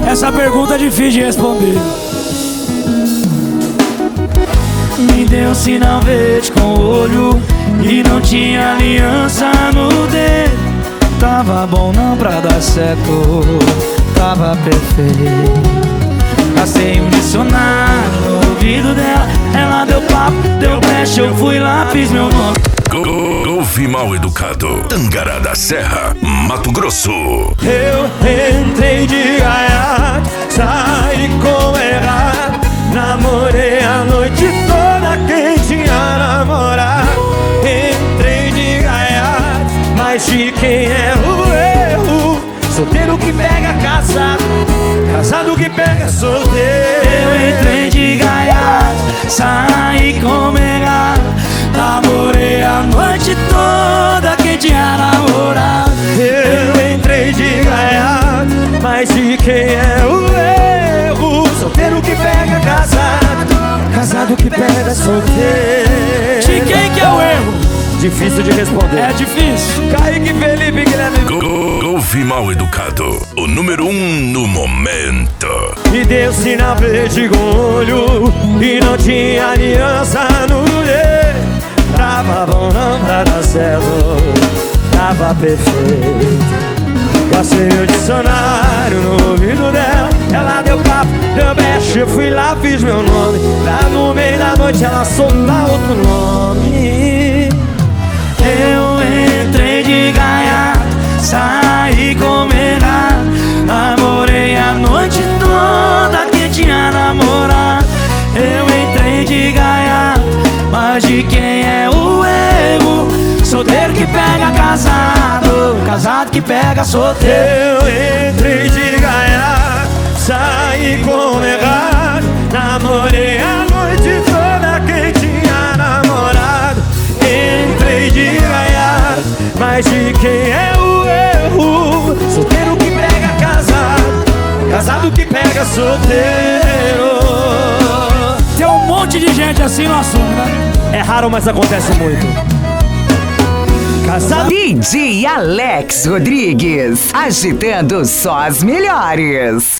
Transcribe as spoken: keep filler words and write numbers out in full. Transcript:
Essa pergunta é difícil de responder. Me deu um sinal verde com o olho e não tinha aliança no dedo. Tava bom não pra dar certo, tava perfeito. Passei um dicionário no ouvido dela, ela deu papo, deu brecha, eu fui lá, fiz meu nome. Golfe Mal Educado, Tangará da Serra, Mato Grosso. Eu entrei de gaiato, saí com errado, namorei a noite toda quem tinha namorado. Entrei de gaiato, mas de quem é o erro? Solteiro que pega casado, casado que pega solteiro. Eu entrei de gaiato, saí com errado, namorei a noite toda quem tinha namorado. Eu entrei de gaiato, mas de quem é o erro? Solteiro que pega casado, casado que pega solteiro. De quem que é o erro? Difícil de responder. É difícil. Kaique, Felipe, Guilherme. Golfe Mal Educado, o número um no momento. Me deu sinal verde com o olho e não tinha aliança no dedo. Tava bom não pra dar certo, tava perfeito. Passei o dicionário no ouvido dela, ela deu papo, deu brecha, eu fui lá, fiz meu nome. Lá no meio da noite ela solta outro nome. Eu entrei de gaiato, saí com errado, namorei a noite toda quem tinha namorado. Eu entrei de gaiato, mas de quem é o erro? Solteiro que pega casado, casado que pega solteiro. Eu entrei de gaiato, saí com errado, namorei a noite toda quem tinha namorado. Entrei de gaiato, mas de quem é o erro? Solteiro que pega casado, casado que pega solteiro. Tem um monte de gente assim no assunto, né? É raro, mas acontece muito. Casado. D J Alex Rodrigues, agitando só as melhores.